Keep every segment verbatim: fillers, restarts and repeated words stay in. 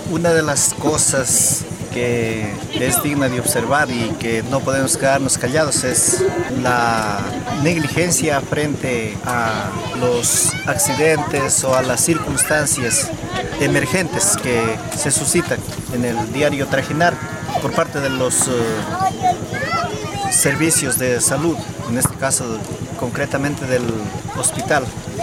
Una de las cosas que es digna de observar y que no podemos quedarnos callados es la negligencia frente a los accidentes o a las circunstancias emergentes que se suscitan en el diario trajinar por parte de los uh, servicios de salud, en este caso concretamente del hospital.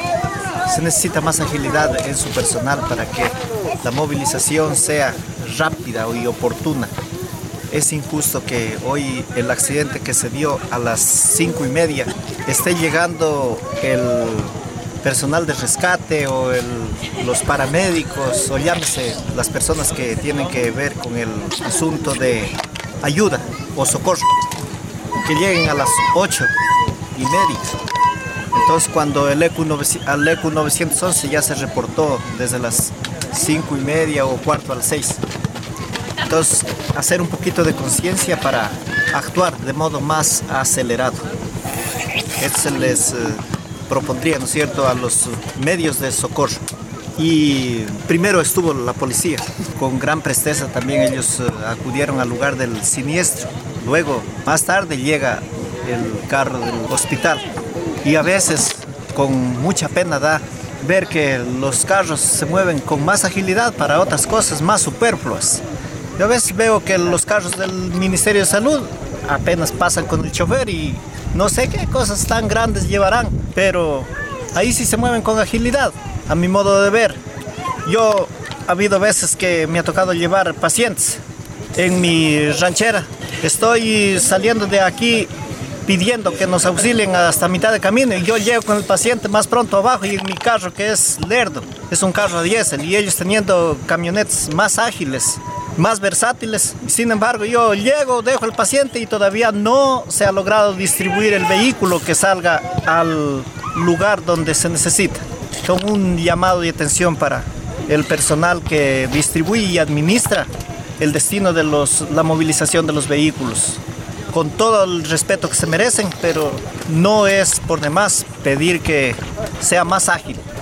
Se necesita más agilidad en su personal para que la movilización sea rápida y oportuna. Es injusto que hoy el accidente que se dio a las cinco y media esté llegando el personal de rescate o el, los paramédicos o llámese las personas que tienen que ver con el asunto de ayuda o socorro, que lleguen a las ocho y media. Entonces cuando el E Q novecientos once ya se reportó desde las cinco y media o cuarto a las seis. Entonces hacer un poquito de conciencia para actuar de modo más acelerado. Esto se les eh, propondría, ¿no es cierto?, a los medios de socorro. Y primero estuvo la policía, con gran presteza también ellos eh, acudieron al lugar del siniestro. Luego, más tarde llega el carro del hospital. Y a veces con mucha pena da ver que los carros se mueven con más agilidad para otras cosas más superfluas. Yo a veces veo que los carros del Ministerio de Salud apenas pasan con el chofer y no sé qué cosas tan grandes llevarán, pero ahí sí se mueven con agilidad, a mi modo de ver. Yo ha habido veces que me ha tocado llevar pacientes en mi ranchera. Estoy saliendo de aquí pidiendo que nos auxilien hasta mitad de camino y yo llego con el paciente más pronto abajo y en mi carro, que es lerdo, es un carro a diésel, y ellos teniendo camionetas más ágiles, más versátiles. Sin embargo, yo llego, dejo el paciente y todavía no se ha logrado distribuir el vehículo que salga al lugar donde se necesita. Con un llamado de atención para el personal que distribuye y administra el destino de los, la movilización de los vehículos, con todo el respeto que se merecen, pero no es por demás pedir que sea más ágil.